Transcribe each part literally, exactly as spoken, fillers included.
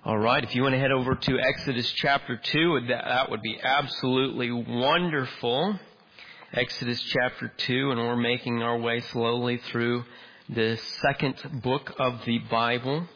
All right, if you want to head over to Exodus chapter two, that, that would be absolutely wonderful. Exodus chapter two, and we're making our way slowly through the second book of the Bible.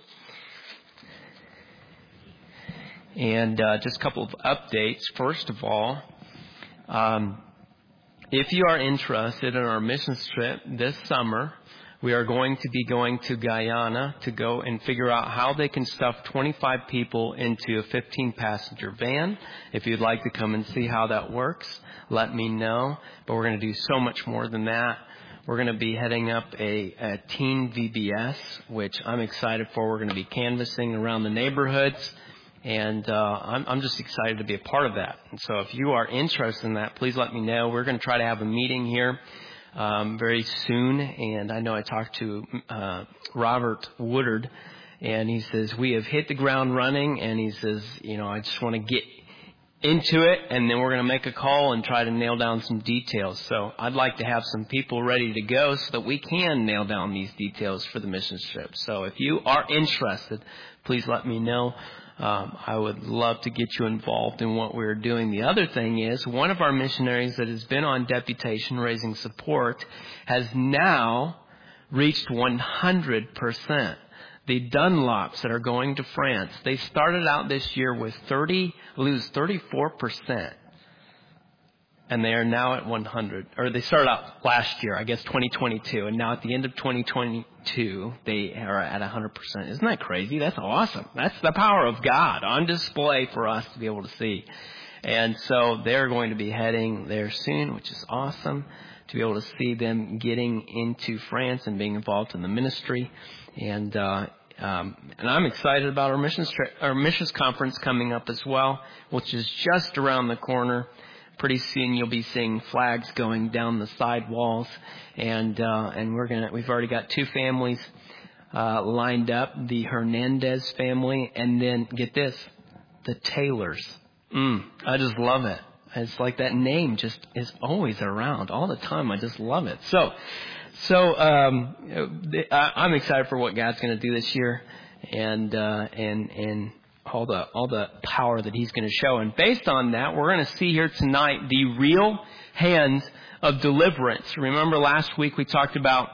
And uh, just a couple of updates. First of all, um, if you are interested in our missions trip this summer, we are going to be going to Guyana to go and figure out how they can stuff twenty-five people into a fifteen passenger van. If you'd like to come and see how that works, let me know. But we're going to do so much more than that. We're going to be heading up a, a teen V B S, which I'm excited for. We're going to be canvassing around the neighborhoods. And uh, I'm, I'm just excited to be a part of that. And so if you are interested in that, please let me know. We're going to try to have a meeting here Um, very soon, and I know I talked to uh, Robert Woodard, and he says, we have hit the ground running, and he says, you know, I just want to get into it, and then we're going to make a call and try to nail down some details. So I'd like to have some people ready to go so that we can nail down these details for the mission trip. So if you are interested, please let me know. Um, I would love to get you involved in what we're doing. The other thing is, one of our missionaries that has been on deputation raising support has now reached one hundred percent. The Dunlops that are going to France, they started out this year with thirty, lose thirty-four percent. And they are now at one hundred, or they started out last year, I guess twenty twenty-two, and now at the end of twenty twenty-two, they are at one hundred percent. Isn't that crazy? That's awesome. That's the power of God on display for us to be able to see. And so they're going to be heading there soon, which is awesome, to be able to see them getting into France and being involved in the ministry. And uh, um, and I'm excited about our missions tra- our missions conference coming up as well, which is just around the corner. Pretty soon you'll be seeing flags going down the side walls, and uh, and we're gonna we've already got two families uh, lined up: the Hernandez family, and then get this, the Taylors. Mm, I just love it. It's like that name just is always around all the time. I just love it. So, so um, I'm excited for what God's going to do this year, and uh, and and. all the all the power that he's going to show. And based on that, we're going to see here tonight the real hands of deliverance. Remember last week we talked about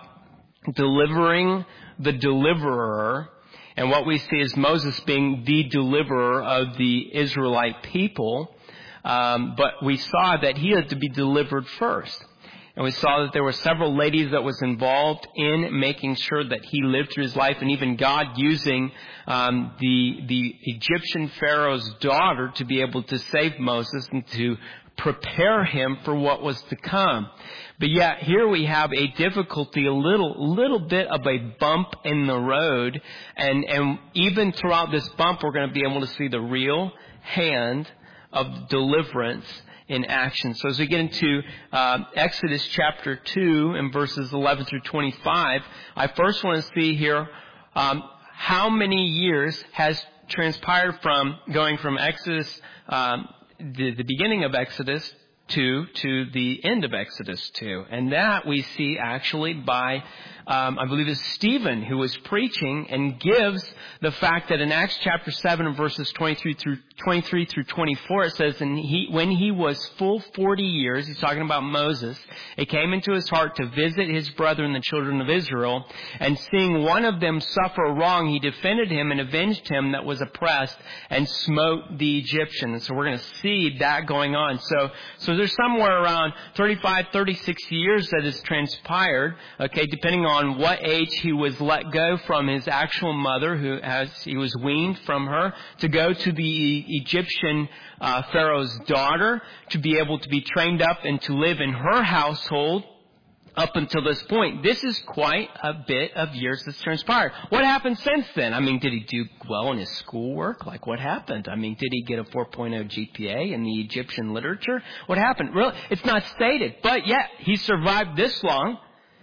delivering the deliverer, and what we see is Moses being the deliverer of the Israelite people. Um, but we saw that he had to be delivered first. And we saw that there were several ladies that was involved in making sure that he lived through his life, and even God using um, the the Egyptian Pharaoh's daughter to be able to save Moses and to prepare him for what was to come. But yet here we have a difficulty, a little little bit of a bump in the road, and and even throughout this bump, we're going to be able to see the real hand of deliverance in action. So as we get into uh, Exodus chapter two and verses eleven through twenty-five, I first want to see here um, how many years has transpired from going from Exodus, um, the, the beginning of Exodus two to the end of Exodus two. And that we see actually by, um, I believe it's Stephen who was preaching and gives the fact that in Acts chapter seven and verses twenty-three through twenty-three through twenty-four, it says, and he, when he was full forty years, he's talking about Moses, it came into his heart to visit his brethren, the children of Israel, and seeing one of them suffer wrong, he defended him and avenged him that was oppressed and smote the Egyptian. And so we're going to see that going on. So, so there's somewhere around thirty-five, thirty-six years that has transpired, okay, depending on what age he was let go from his actual mother, who as he was weaned from her, to go to the Egyptian uh, Pharaoh's daughter, to be able to be trained up and to live in her household up until this point. This is quite a bit of years that's transpired. What happened since then? I mean, did he do well in his schoolwork? Like, what happened? I mean, did he get a four point oh G P A in the Egyptian literature? What happened? Really, it's not stated. But yet, he survived this long,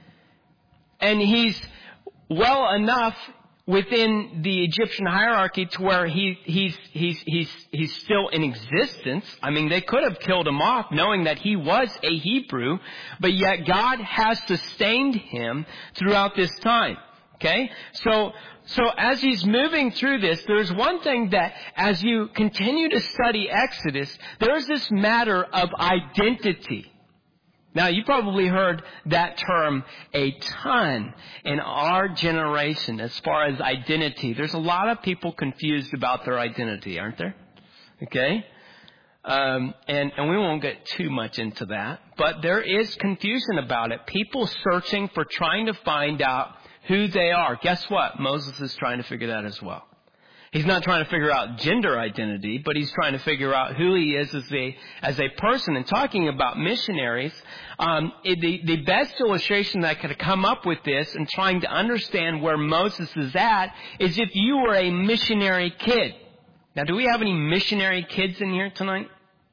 and he's well enough within the Egyptian hierarchy to where he, he's, he's, he's, he's still in existence. I mean, they could have killed him off knowing that he was a Hebrew, but yet God has sustained him throughout this time. Okay? So, so as he's moving through this, there's one thing that as you continue to study Exodus, there's this matter of identity. Now, you probably heard that term a ton in our generation as far as identity. There's a lot of people confused about their identity, aren't there? Okay? Um, and, and we won't get too much into that. But there is confusion about it. People searching for trying to find out who they are. Guess what? Moses is trying to figure that as well. He's not trying to figure out gender identity, but he's trying to figure out who he is as a as a person. And talking about missionaries, um, it, the the best illustration that I could come up with this, and trying to understand where Moses is at, is if you were a missionary kid. Now, do we have any missionary kids in here tonight?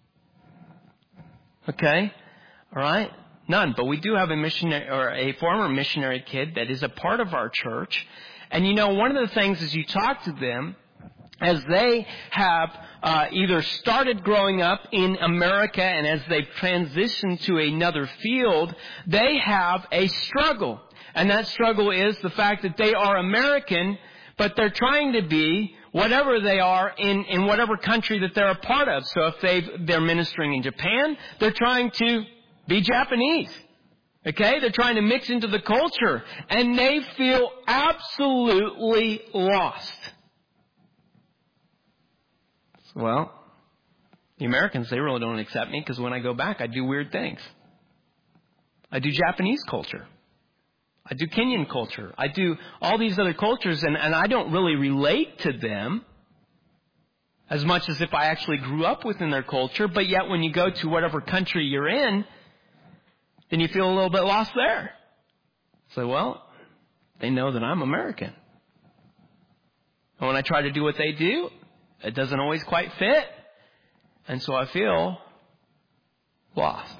Okay, all right, none. But we do have a missionary or a former missionary kid that is a part of our church. And you know, one of the things as you talk to them, as they have uh, either started growing up in America and as they've transitioned to another field, they have a struggle. And that struggle is the fact that they are American, but they're trying to be whatever they are in, in whatever country that they're a part of. So if they've, they're ministering in Japan, they're trying to be Japanese. Okay? They're trying to mix into the culture. And they feel absolutely lost. Well, the Americans, they really don't accept me because when I go back, I do weird things. I do Japanese culture. I do Kenyan culture. I do all these other cultures, and, and I don't really relate to them as much as if I actually grew up within their culture. But yet when you go to whatever country you're in, then you feel a little bit lost there. So, well, they know that I'm American. And when I try to do what they do, it doesn't always quite fit. And so I feel lost.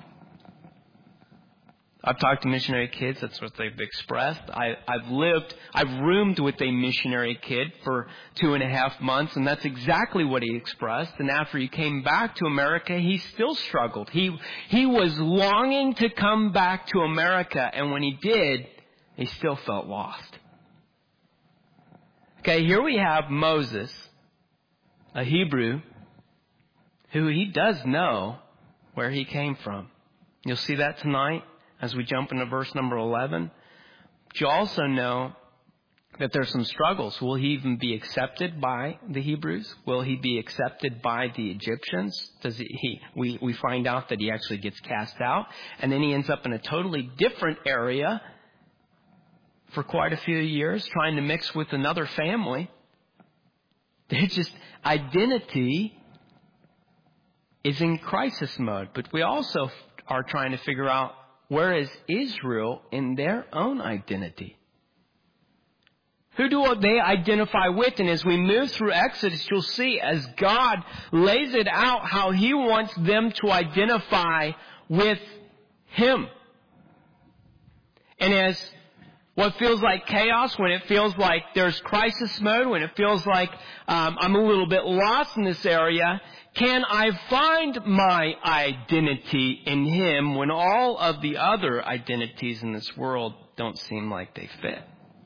I've talked to missionary kids. That's what they've expressed. I, I've lived, I've roomed with a missionary kid for two and a half months, and that's exactly what he expressed. And after he came back to America, he still struggled. He, he was longing to come back to America, and when he did, he still felt lost. Okay, here we have Moses, a Hebrew, who he does know where he came from. You'll see that tonight as we jump into verse number eleven. But you also know that there's some struggles. Will he even be accepted by the Hebrews? Will he be accepted by the Egyptians? Does he, he we, we find out that he actually gets cast out, and then he ends up in a totally different area for quite a few years, trying to mix with another family. It's just identity is in crisis mode. But we also are trying to figure out, where is Israel in their own identity? Who do they identify with? And as we move through Exodus, you'll see as God lays it out how He wants them to identify with Him. And as what feels like chaos, when it feels like there's crisis mode, when it feels like um, I'm a little bit lost in this area, can I find my identity in Him when all of the other identities in this world don't seem like they fit?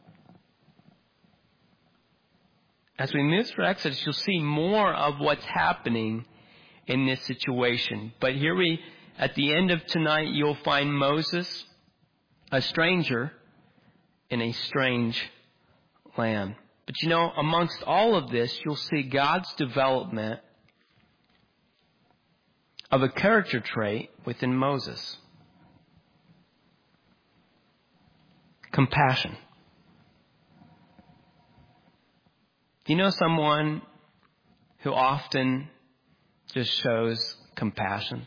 As we move through Exodus, you'll see more of what's happening in this situation. But here we, at the end of tonight, you'll find Moses, a stranger, in a strange land. But you know, amongst all of this, you'll see God's development of a character trait within Moses. Compassion. Do you know someone who often just shows compassion?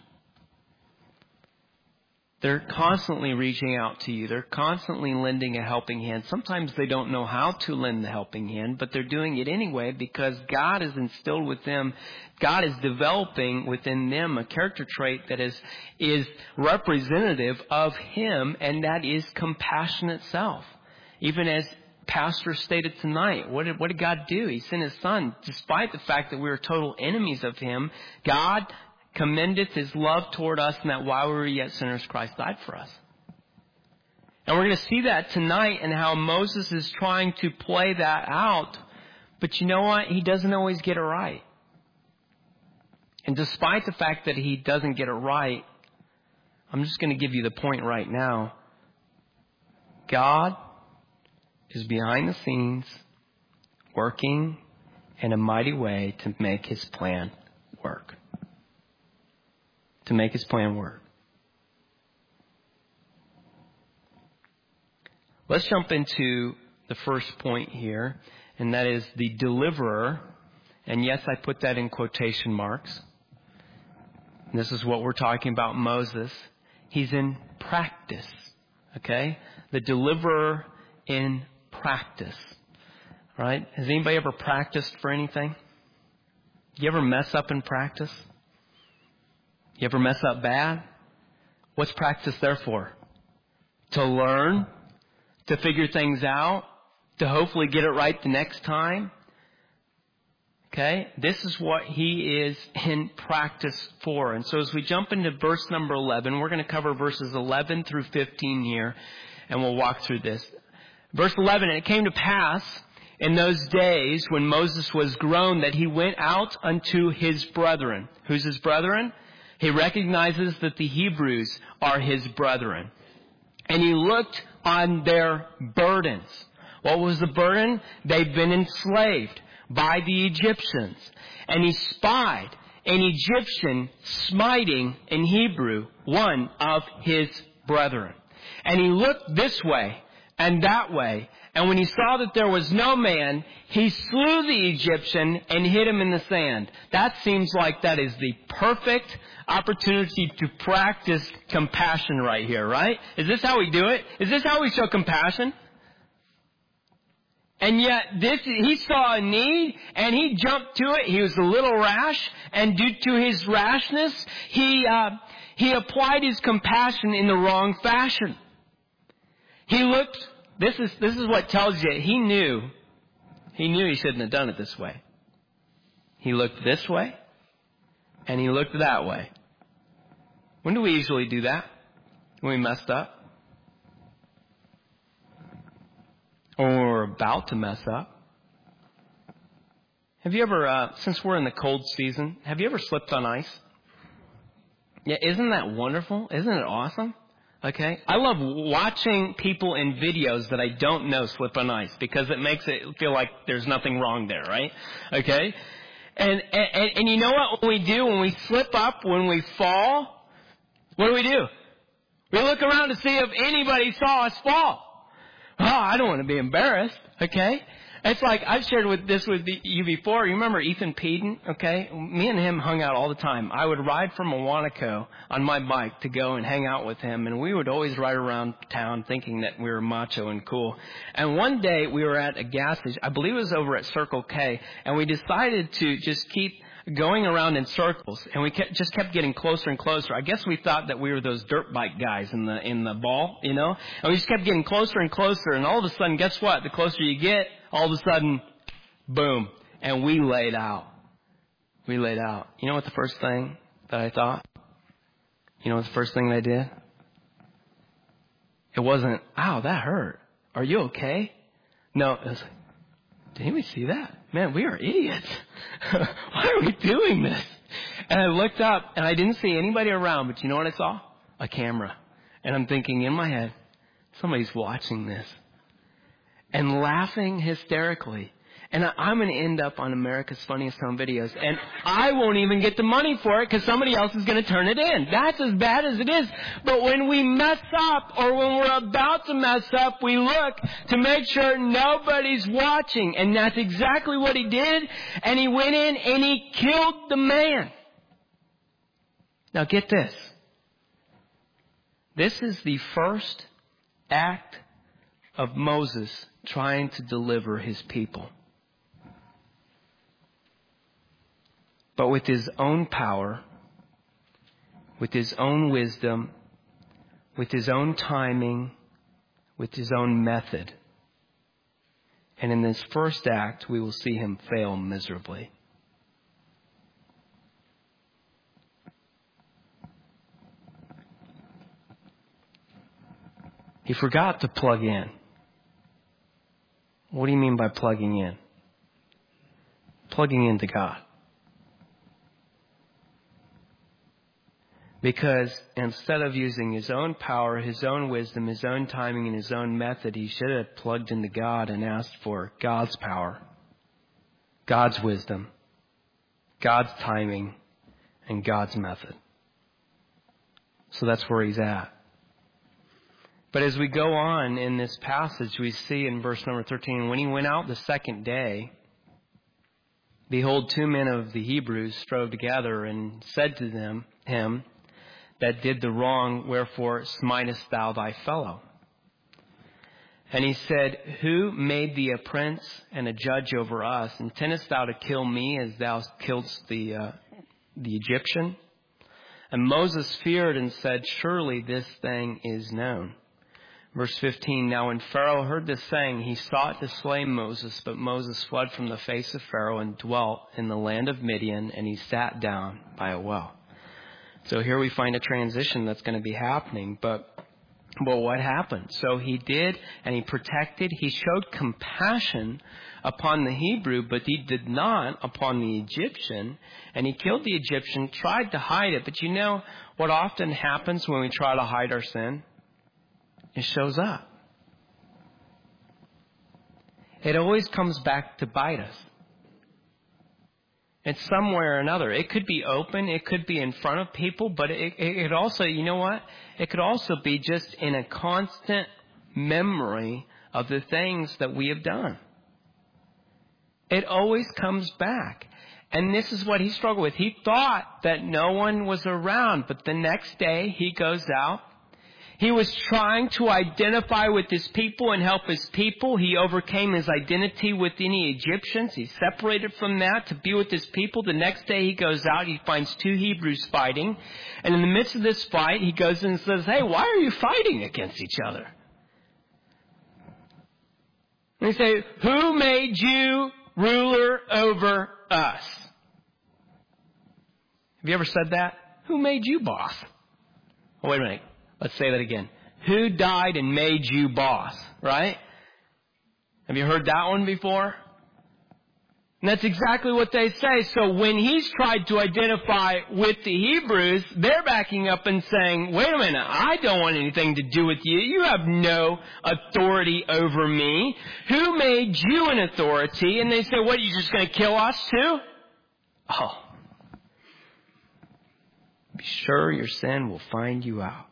They're constantly reaching out to you. They're constantly lending a helping hand. Sometimes they don't know how to lend the helping hand, but they're doing it anyway because God has instilled with them, God is developing within them a character trait that is, is representative of Him, and that is compassion itself. Even as Pastor stated tonight, what did, what did God do? He sent His Son. Despite the fact that we were total enemies of Him, God commendeth His love toward us, and that while we were yet sinners, Christ died for us. And we're going to see that tonight and how Moses is trying to play that out. But you know what? He doesn't always get it right. And despite the fact that he doesn't get it right, I'm just going to give you the point right now. God is behind the scenes working in a mighty way to make his plan work. To make his plan work. Let's jump into the first point here, and that is the deliverer. And yes, I put that in quotation marks. And this is what we're talking about, Moses. He's in practice. Okay? The deliverer in practice. Right? Has anybody ever practiced for anything? You ever mess up in practice? You ever mess up bad? What's practice there for? To learn, to figure things out, to hopefully get it right the next time. Okay? This is what he is in practice for. And so as we jump into verse number eleven, we're going to cover verses eleven through fifteen here, and we'll walk through this. Verse eleven, and it came to pass in those days when Moses was grown that he went out unto his brethren. Who's his brethren? He recognizes that the Hebrews are his brethren. And he looked on their burdens. What was the burden? They'd been enslaved by the Egyptians. And he spied an Egyptian smiting in Hebrew one of his brethren. And he looked this way and that way. And when he saw that there was no man, he slew the Egyptian and hid him in the sand. That seems like that is the perfect opportunity to practice compassion right here, right? Is this how we do it? Is this how we show compassion? And yet this, he saw a need and he jumped to it. He was a little rash, and due to his rashness, he, uh, he applied his compassion in the wrong fashion. He looked, this is, this is what tells you, he knew, he knew he shouldn't have done it this way. He looked this way and he looked that way. When do we usually do that? When we messed up? Or when we're about to mess up? Have you ever, uh, since we're in the cold season, have you ever slipped on ice? Yeah, isn't that wonderful? Isn't it awesome? Okay. I love watching people in videos that I don't know slip on ice because it makes it feel like there's nothing wrong there, right? Okay. And, and, and you know what we do when we slip up, when we fall? What do we do? We look around to see if anybody saw us fall. Oh, I don't want to be embarrassed. Okay. It's like, I've shared with this with you before. You remember Ethan Peden? Okay. Me and him hung out all the time. I would ride from Awanaco on my bike to go and hang out with him. And we would always ride around town thinking that we were macho and cool. And one day we were at a gas station. I believe it was over at Circle K. And we decided to just keep going around in circles, and we kept, just kept getting closer and closer. I guess we thought that we were those dirt bike guys in the in the ball, you know. And we just kept getting closer and closer, and all of a sudden, guess what? The closer you get, all of a sudden, boom, and we laid out. We laid out. You know what the first thing that I thought? You know what the first thing that I did? It wasn't, ow, that hurt. Are you okay? No, it was like, did anybody see that? Man, we are idiots. Why are we doing this? And I looked up and I didn't see anybody around, but you know what I saw? A camera. And I'm thinking in my head, somebody's watching this and laughing hysterically. And I'm going to end up on America's Funniest Home Videos. And I won't even get the money for it because somebody else is going to turn it in. That's as bad as it is. But when we mess up or when we're about to mess up, we look to make sure nobody's watching. And that's exactly what he did. And he went in and he killed the man. Now get this. This is the first act of Moses trying to deliver his people. But with his own power, with his own wisdom, with his own timing, with his own method. And in this first act, we will see him fail miserably. He forgot to plug in. What do you mean by plugging in? Plugging into God. Because instead of using his own power, his own wisdom, his own timing, and his own method, he should have plugged into God and asked for God's power, God's wisdom, God's timing, and God's method. So that's where he's at. But as we go on in this passage, we see in verse number thirteen, when he went out the second day, behold, two men of the Hebrews strove together and said to them, him that did the wrong, wherefore smitest thou thy fellow? And he said, who made thee a prince and a judge over us? Intendest thou to kill me as thou killedst the, uh, the Egyptian? And Moses feared and said, surely this thing is known. Verse fifteen, now when Pharaoh heard this saying, he sought to slay Moses, but Moses fled from the face of Pharaoh and dwelt in the land of Midian, and he sat down by a well. So here we find a transition that's going to be happening, but But what happened? So he did, and he protected. He showed compassion upon the Hebrew, but he did not upon the Egyptian. And he killed the Egyptian, tried to hide it. But you know what often happens when we try to hide our sin? It shows up. It always comes back to bite us. It's somewhere or another. It could be open. It could be in front of people. But it, it, it also, you know what? It could also be just in a constant memory of the things that we have done. It always comes back. And this is what he struggled with. He thought that no one was around. But the next day he goes out. He was trying to identify with his people and help his people. He overcame his identity with any Egyptians. He separated from that to be with his people. The next day he goes out. He finds two Hebrews fighting. And in the midst of this fight, he goes in and says, hey, why are you fighting against each other? And they say, who made you ruler over us? Have you ever said that? Who made you boss? Oh, wait a minute. Let's say that again. Who died and made you boss, right? Have you heard that one before? And that's exactly what they say. So when he's tried to identify with the Hebrews, they're backing up and saying, wait a minute, I don't want anything to do with you. You have no authority over me. Who made you an authority? And they say, what, are you just going to kill us too? Oh. Be sure your sin will find you out.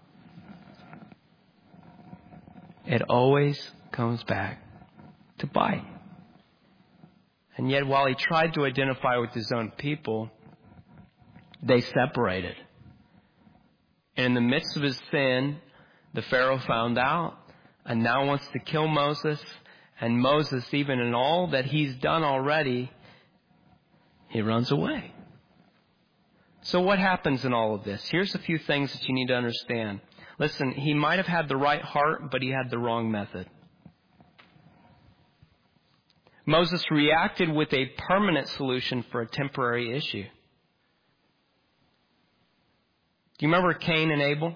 It always comes back to bite. And yet while he tried to identify with his own people, they separated. And in the midst of his sin, the Pharaoh found out and now wants to kill Moses. And Moses, even in all that he's done already, he runs away. So what happens in all of this? Here's a few things that you need to understand. Listen, he might have had the right heart, but he had the wrong method. Moses reacted with a permanent solution for a temporary issue. Do you remember Cain and Abel?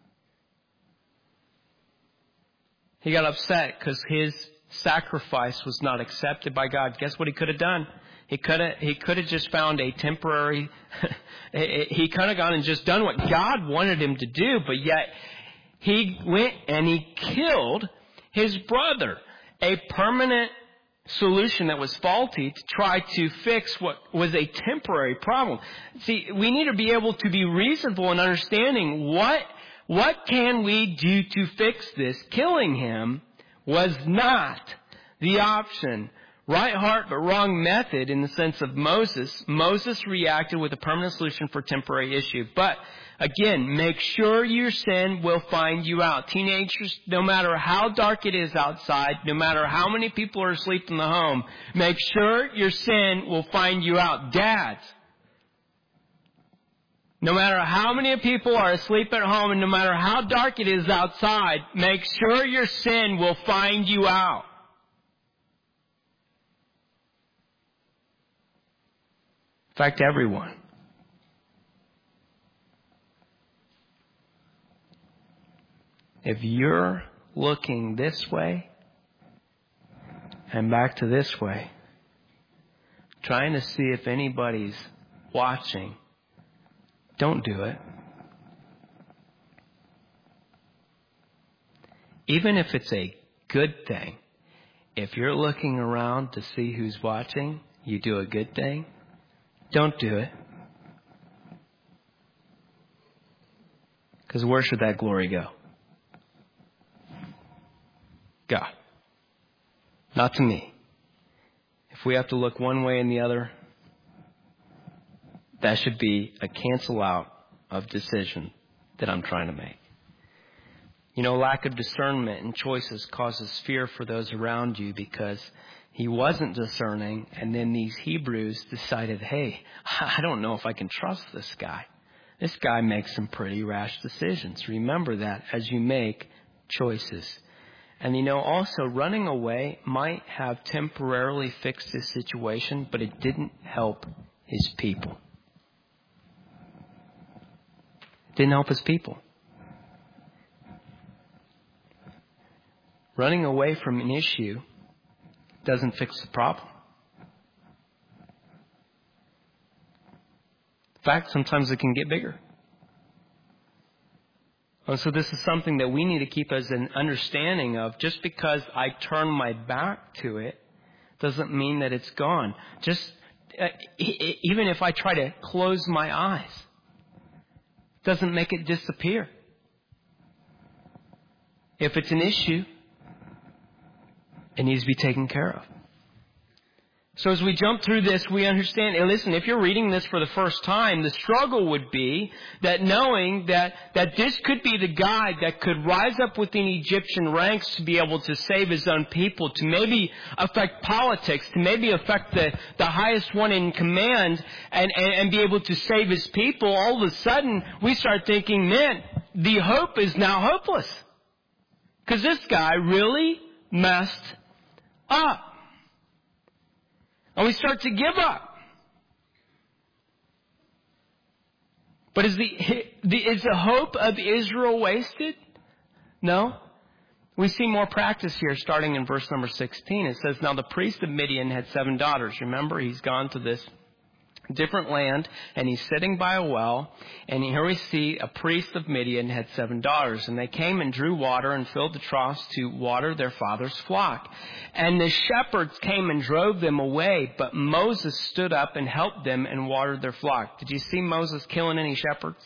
He got upset because his sacrifice was not accepted by God. Guess what he could have done? He could have, he could have just found a temporary, he could have gone and just done what God wanted him to do, but yet he went and he killed his brother. A permanent solution that was faulty to try to fix what was a temporary problem. See, we need to be able to be reasonable in understanding what, what can we do to fix this. Killing him was not the option. Right heart, but wrong method in the sense of Moses. Moses reacted with a permanent solution for a temporary issue. But again, make sure your sin will find you out. Teenagers, no matter how dark it is outside, no matter how many people are asleep in the home, make sure your sin will find you out. Dads, no matter how many people are asleep at home and no matter how dark it is outside, make sure your sin will find you out. In fact, everyone. If your looking this way and back to this way, trying to see if anybody's watching, don't do it. Even if it's a good thing, if you're looking around to see who's watching, you do a good thing, don't do it. Because where should that glory go? God. Not to me. If we have to look one way and the other, that should be a cancel out of decision that I'm trying to make. You know, lack of discernment and choices causes fear for those around you because he wasn't discerning, and then these Hebrews decided, hey, I don't know if I can trust this guy. This guy makes some pretty rash decisions. Remember that as you make choices. And you know, also running away might have temporarily fixed his situation, but it didn't help his people. It didn't help his people. Running away from an issue doesn't fix the problem. In fact, sometimes it can get bigger. And so this is something that we need to keep as an understanding of. Just because I turn my back to it doesn't mean that it's gone. Just uh, even if I try to close my eyes, doesn't make it disappear. If it's an issue, it needs to be taken care of. So as we jump through this, we understand, and listen, if you're reading this for the first time, the struggle would be that knowing that, that this could be the guy that could rise up within Egyptian ranks to be able to save his own people, to maybe affect politics, to maybe affect the, the highest one in command and, and, and be able to save his people. All of a sudden, we start thinking, man, the hope is now hopeless. Because this guy really messed up. And we start to give up. But is the, the is the hope of Israel wasted? No. We see more practice here starting in verse number sixteen. It says, now the priest of Midian had seven daughters. Remember, he's gone to this different land, and he's sitting by a well, and here we see a priest of Midian had seven daughters, and they came and drew water and filled the troughs to water their father's flock. And the shepherds came and drove them away, but Moses stood up and helped them and watered their flock. Did you see Moses killing any shepherds?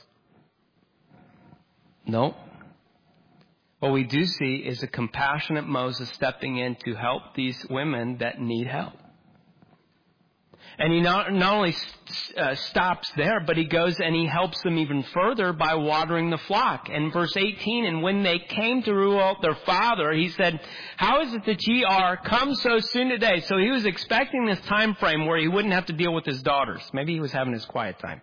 No. What we do see is a compassionate Moses stepping in to help these women that need help. And he not, not only uh, stops there, but he goes and he helps them even further by watering the flock. And verse eighteen, and when they came to Reuel their father, he said, how is it that ye are come so soon today? So he was expecting this time frame where he wouldn't have to deal with his daughters. Maybe he was having his quiet time.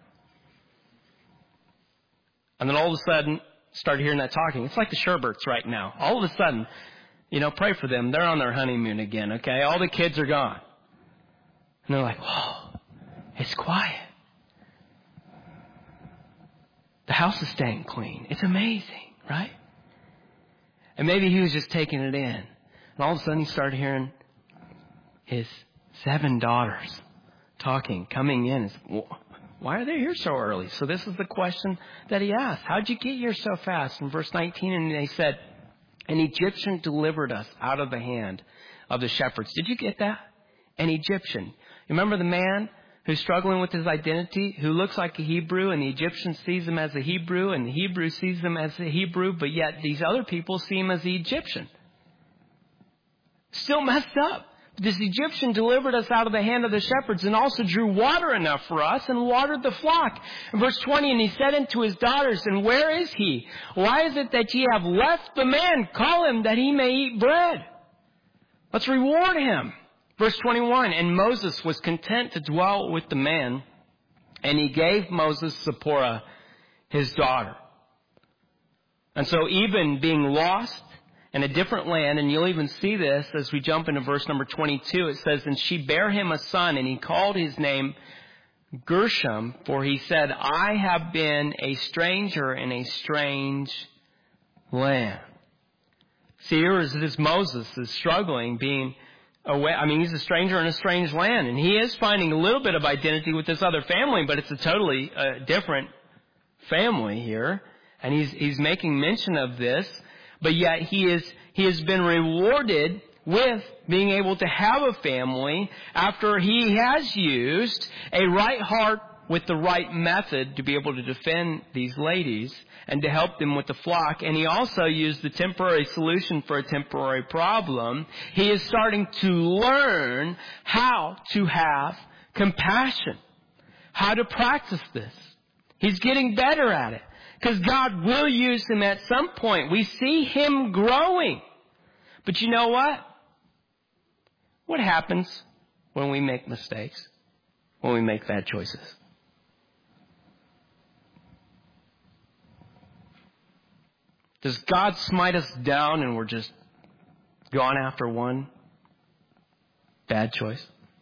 And then all of a sudden, started hearing that talking. It's like the Sherberts right now. All of a sudden, you know, pray for them. They're on their honeymoon again, okay? All the kids are gone. And they're like, whoa, it's quiet. The house is staying clean. It's amazing, right? And maybe he was just taking it in. And all of a sudden he started hearing his seven daughters talking, coming in. Why are they here so early? So this is the question that he asked. How'd you get here so fast? In verse nineteen, and they said, an Egyptian delivered us out of the hand of the shepherds. Did you get that? An Egyptian. Remember the man who's struggling with his identity, who looks like a Hebrew, and the Egyptian sees him as a Hebrew, and the Hebrew sees him as a Hebrew, but yet these other people see him as the Egyptian. Still messed up. This Egyptian delivered us out of the hand of the shepherds, and also drew water enough for us, and watered the flock. In verse twenty, and he said unto his daughters, and where is he? Why is it that ye have left the man? Call him that he may eat bread. Let's reward him. Verse twenty-one, and Moses was content to dwell with the man, and he gave Moses Zipporah, his daughter. And so even being lost in a different land, and you'll even see this as we jump into verse number twenty-two, it says, and she bare him a son, and he called his name Gershom, for he said, I have been a stranger in a strange land. See, here is this Moses is struggling, being away. I mean, he's a stranger in a strange land, and he is finding a little bit of identity with this other family, but it's a totally uh, different family here. And he's he's making mention of this, but yet he is he has been rewarded with being able to have a family after he has used a right heart with the right method to be able to defend these ladies and to help them with the flock. And he also used the temporary solution for a temporary problem. He is starting to learn how to have compassion, how to practice this. He's getting better at it because God will use him at some point. We see him growing. But you know what? What happens when we make mistakes, when we make bad choices? Does God smite us down and we're just gone after one bad choice?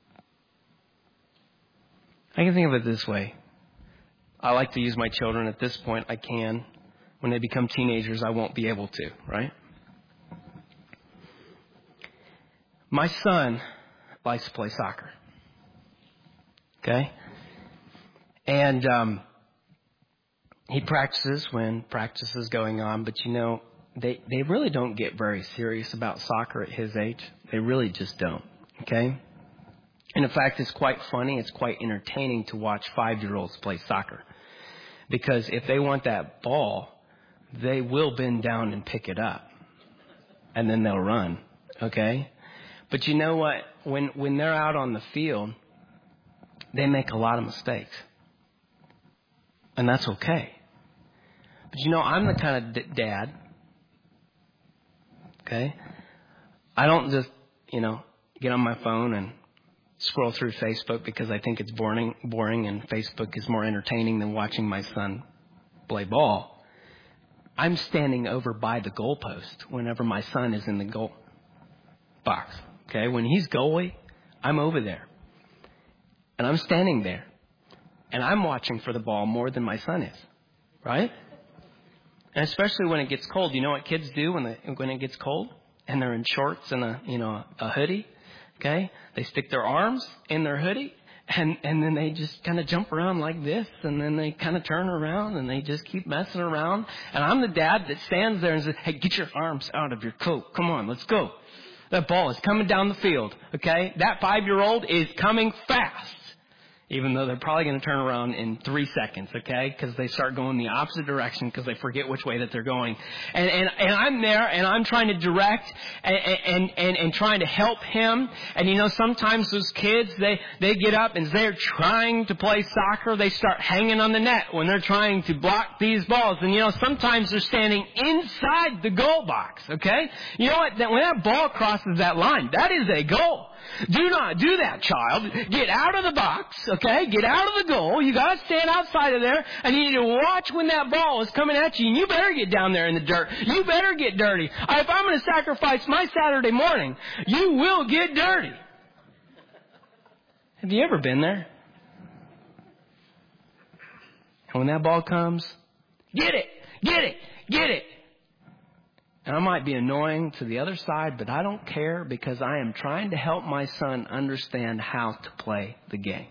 I can think of it this way. I like to use my children at this point. I can. When they become teenagers, I won't be able to, right? My son likes to play soccer. Okay? And um, he practices when practice is going on, but you know, they, they really don't get very serious about soccer at his age. They really just don't. Okay? And in fact, it's quite funny. It's quite entertaining to watch five-year-olds play soccer. Because if they want that ball, they will bend down and pick it up. And then they'll run. Okay? But you know what? When when they're out on the field, they make a lot of mistakes. And that's okay. But you know, I'm the kind of d- dad, okay? I don't just, you know, get on my phone and scroll through Facebook because I think it's boring, boring and Facebook is more entertaining than watching my son play ball. I'm standing over by the goalpost whenever my son is in the goal box. Okay, when he's goalie, I'm over there. And I'm standing there. And I'm watching for the ball more than my son is. Right? And especially when it gets cold. You know what kids do when, they, when it gets cold? And they're in shorts and a, you know, a hoodie. Okay? They stick their arms in their hoodie. And, and then they just kind of jump around like this. And then they kind of turn around and they just keep messing around. And I'm the dad that stands there and says, hey, get your arms out of your coat. Come on, let's go. That ball is coming down the field, okay? That five-year-old is coming fast, even though they're probably going to turn around in three seconds, okay? Because they start going the opposite direction because they forget which way that they're going. And, and, and I'm there, and I'm trying to direct and, and, and, and trying to help him. And, you know, sometimes those kids, they, they get up and they're trying to play soccer. They start hanging on the net when they're trying to block these balls. And, you know, sometimes they're standing inside the goal box, okay? You know what? When that ball crosses that line, that is a goal. Do not do that, child. Get out of the box, okay? Get out of the goal. You got to stand outside of there, and you need to watch when that ball is coming at you. And you better get down there in the dirt. You better get dirty. If I'm going to sacrifice my Saturday morning, you will get dirty. Have you ever been there? And when that ball comes, get it, get it, get it. And I might be annoying to the other side, but I don't care because I am trying to help my son understand how to play the game.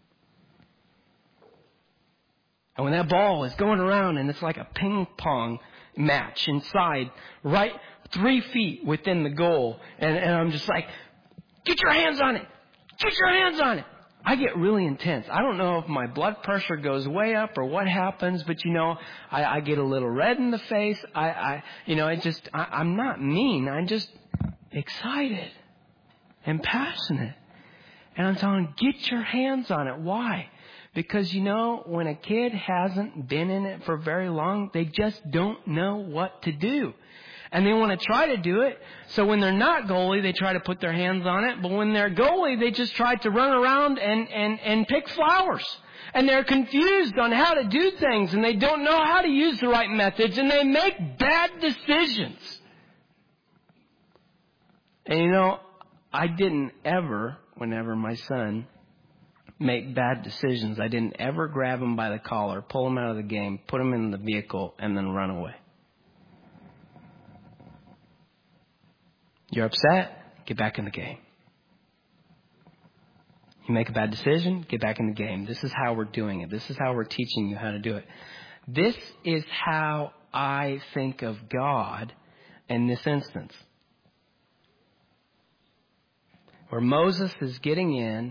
And when that ball is going around and it's like a ping pong match inside, right three feet within the goal, and, and I'm just like, get your hands on it! Get your hands on it! I get really intense. I don't know if my blood pressure goes way up or what happens, but you know, I, I get a little red in the face. I, I you know, I just, I, I'm not mean. I'm just excited and passionate. And I'm telling, get your hands on it. Why? Because, you know, when a kid hasn't been in it for very long, they just don't know what to do. And they want to try to do it. So when they're not goalie, they try to put their hands on it. But when they're goalie, they just try to run around and, and, and pick flowers. And they're confused on how to do things. And they don't know how to use the right methods. And they make bad decisions. And you know, I didn't ever, whenever my son make bad decisions, I didn't ever grab him by the collar, pull him out of the game, put him in the vehicle, and then run away. You're upset? Get back in the game. You make a bad decision? Get back in the game. This is how we're doing it. This is how we're teaching you how to do it. This is how I think of God in this instance. Where Moses is getting in,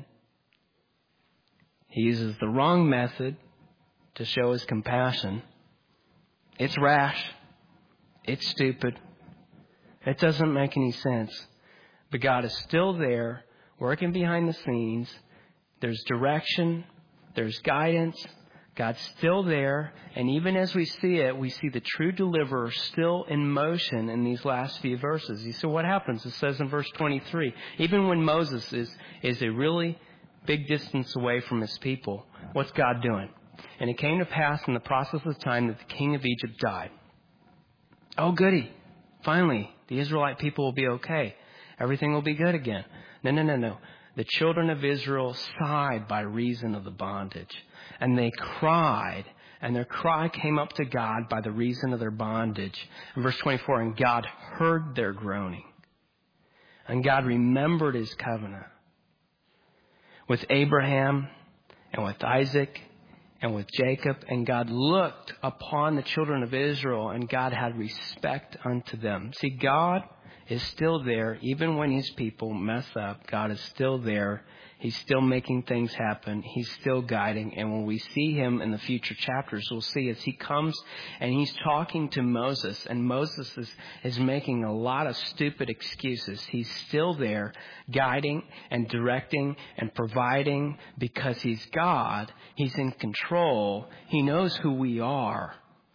he uses the wrong method to show his compassion. It's rash. It's stupid. It doesn't make any sense. But God is still there, working behind the scenes. There's direction. There's guidance. God's still there. And even as we see it, we see the true deliverer still in motion in these last few verses. You see what happens? It says in verse twenty-three, even when Moses is, is a really big distance away from his people, what's God doing? And it came to pass in the process of time that the king of Egypt died. Oh, goody. Finally, the Israelite people will be okay. Everything will be good again. No, no, no, no. The children of Israel sighed by reason of the bondage. And they cried, and their cry came up to God by the reason of their bondage. In verse twenty-four, and God heard their groaning. And God remembered his covenant with Abraham and with Isaac and with Jacob. And God looked upon the children of Israel, and God had respect unto them. See, God is still there. Even when his people mess up, God is still there. He's still making things happen. He's still guiding. And when we see him in the future chapters, we'll see as he comes and he's talking to Moses. And Moses is, is making a lot of stupid excuses. He's still there guiding and directing and providing because he's God. He's in control. He knows who we are.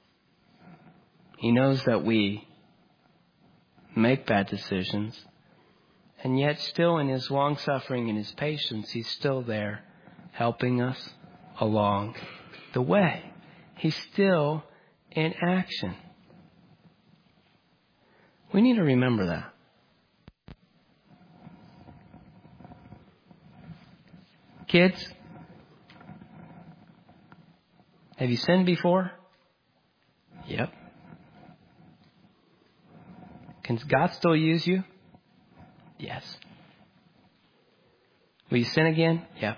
He knows that we make bad decisions. And yet still in his long suffering and his patience, he's still there helping us along the way. He's still in action. We need to remember that. Kids, have you sinned before? Yep. Can God still use you? Yes. Will you sin again? Yeah.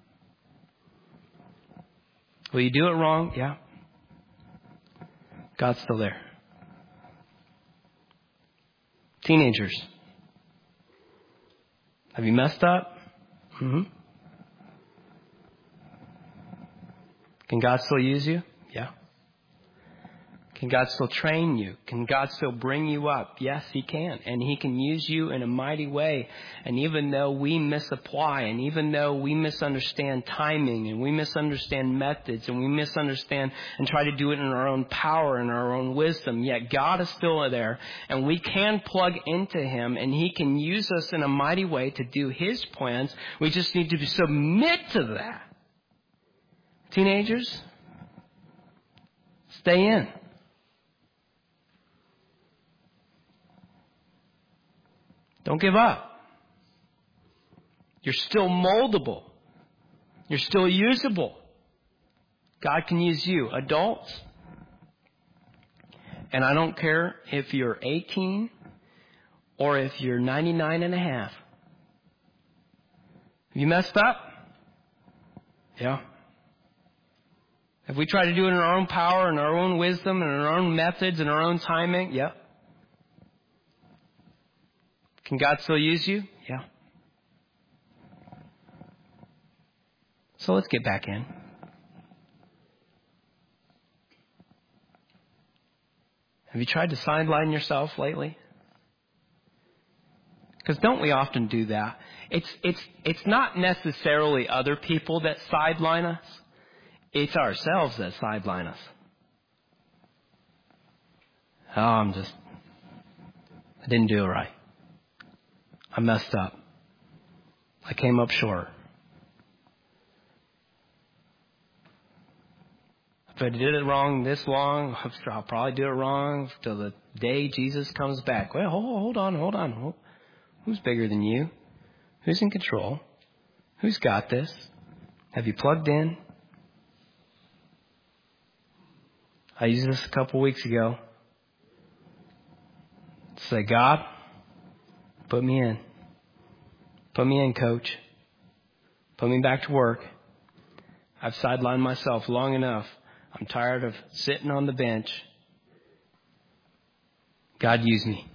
Will you do it wrong? Yeah. God's still there. Teenagers, have you messed up? Mm-hmm. Can God still use you? Yeah. Can God still train you? Can God still bring you up? Yes, he can. And he can use you in a mighty way. And even though we misapply, and even though we misunderstand timing, and we misunderstand methods, and we misunderstand and try to do it in our own power and our own wisdom, yet God is still there. And we can plug into him, and he can use us in a mighty way to do his plans. We just need to submit to that. Teenagers, stay in. Don't give up. You're still moldable. You're still usable. God can use you. Adults, and I don't care if you're eighteen or if you're ninety-nine and a half. Have you messed up? Yeah. Have we tried to do it in our own power and our own wisdom and our own methods and our own timing? Yeah. Can God still use you? Yeah. So let's get back in. Have you tried to sideline yourself lately? Because don't we often do that? It's it's it's not necessarily other people that sideline us. It's ourselves that sideline us. Oh, I'm just, I didn't do it right. I messed up. I came up short. If I did it wrong this long, I'll probably do it wrong till the day Jesus comes back. Well, hold, hold on, hold on. Who's bigger than you? Who's in control? Who's got this? Have you plugged in? I used this a couple weeks ago. Say, God, Put me in. Put me in, coach. Put me back to work. I've sidelined myself long enough. I'm tired of sitting on the bench. God, use me.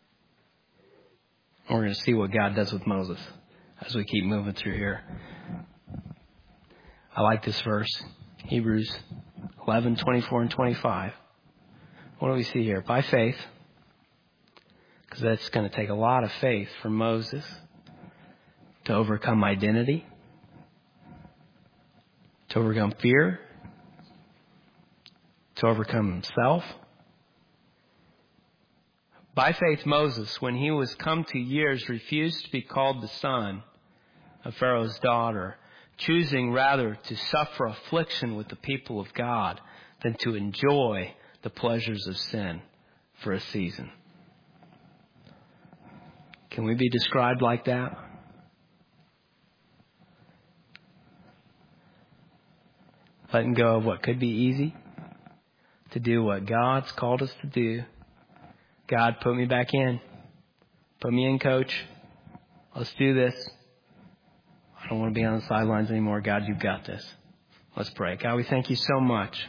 We're going to see what God does with Moses as we keep moving through here. I like this verse, Hebrews eleven, twenty-four and twenty-five. What do we see here? By faith, because that's going to take a lot of faith for Moses to overcome identity, to overcome fear, to overcome himself. By faith, Moses, when he was come to years, refused to be called the son of Pharaoh's daughter, choosing rather to suffer affliction with the people of God than to enjoy the pleasures of sin for a season. Can we be described like that? Letting go of what could be easy to do what God's called us to do. God, put me back in. Put me in, coach. Let's do this. I don't want to be on the sidelines anymore. God, you've got this. Let's pray. God, we thank you so much.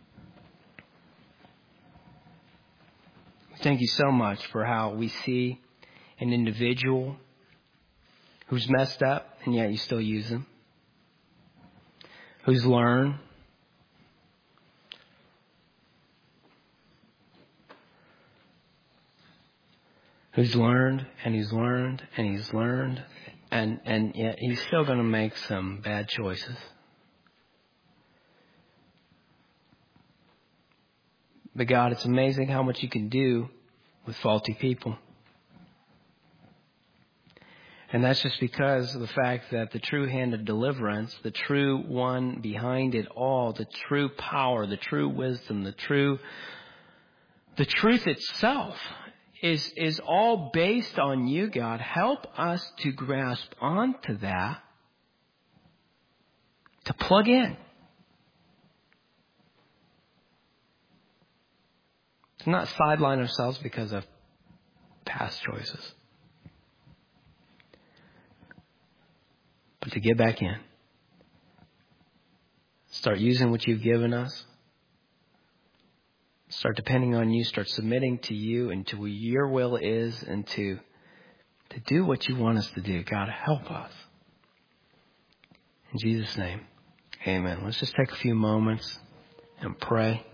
We thank you so much for how we see an individual who's messed up, and yet you still use them. Who's learned. Who's learned, and he's learned, and he's learned, and, and yet he's still going to make some bad choices. But God, it's amazing how much you can do with faulty people. And that's just because of the fact that the true hand of deliverance, the true one behind it all, the true power, the true wisdom, the true, the truth itself is, is all based on you, God. Help us to grasp onto that, to plug in. To not sideline ourselves because of past choices, but to get back in. Start using what you've given us. Start depending on you. Start submitting to you and to what your will is, and to, to do what you want us to do. God, help us. In Jesus' name, amen. Let's just take a few moments and pray.